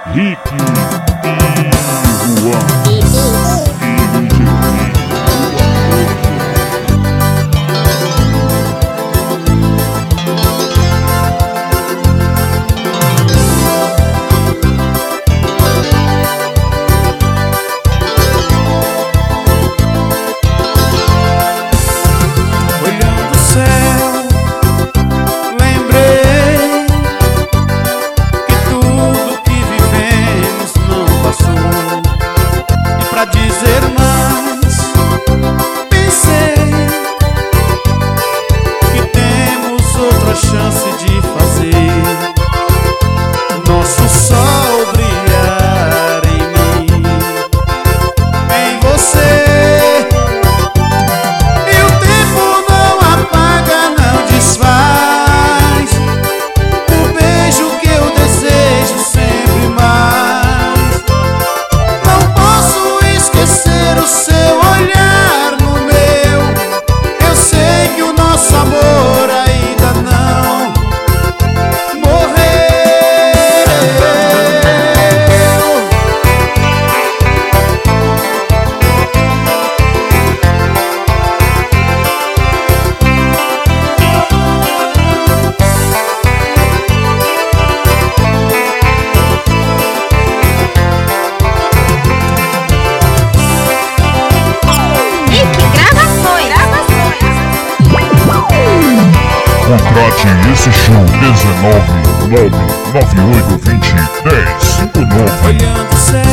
Rick e Juan. Dizer mais, pensei que temos outra chance de fazer nosso sol brilhar em mim, em você. E o tempo não apaga, não desfaz o beijo que eu desejo sempre mais. Não posso esquecer o seu olhar no meu. Eu sei que o nosso amor ainda não morreu. Contrate esse show 19 998 20 10 59. Olhando o céu